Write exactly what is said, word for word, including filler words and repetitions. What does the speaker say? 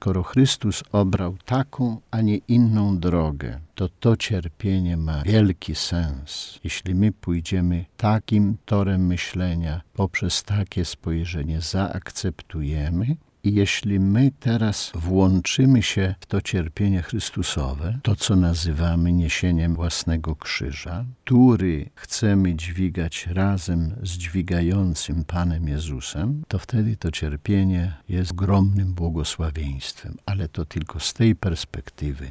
skoro Chrystus obrał taką, a nie inną drogę, to to cierpienie ma wielki sens. Jeśli my pójdziemy takim torem myślenia, poprzez takie spojrzenie zaakceptujemy, i jeśli my teraz włączymy się w to cierpienie Chrystusowe, to co nazywamy niesieniem własnego krzyża, który chcemy dźwigać razem z dźwigającym Panem Jezusem, to wtedy to cierpienie jest ogromnym błogosławieństwem. Ale to tylko z tej perspektywy,